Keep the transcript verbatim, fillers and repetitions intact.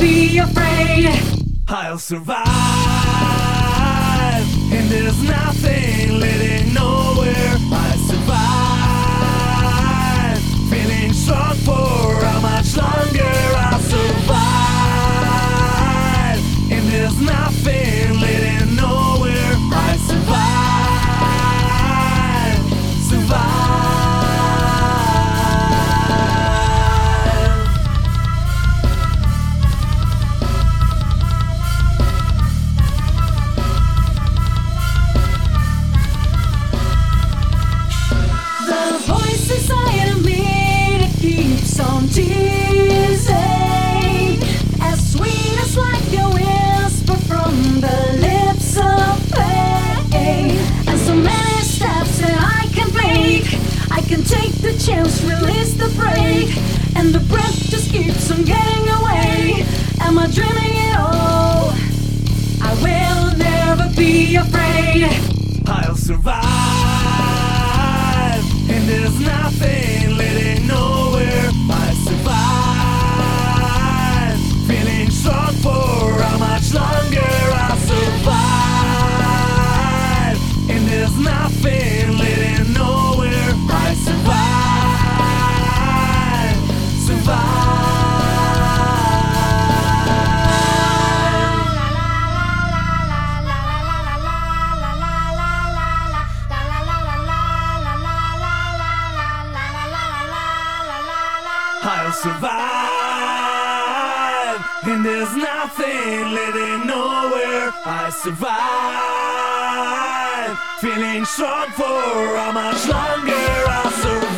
be afraid. I'll survive, and there's nothing leading nowhere. I survive, feeling strong for how much longer I'll survive, and there's nothing leading nowhere. I survive, survive. On teasing, as sweet as like a whisper from the lips of pain, and so many steps that I can make. I can take the chance, release the brake, and the breath just keeps on getting away. Am I dreaming it all? I will never be afraid. I'll survive, and there's nothing leading nowhere. I survive, feeling strong for how much longer I'll survive, and there's nothing leading nowhere. I survive, survive. I'll survive, and there's nothing leading nowhere. I survive, feeling strong for how much longer I'll survive.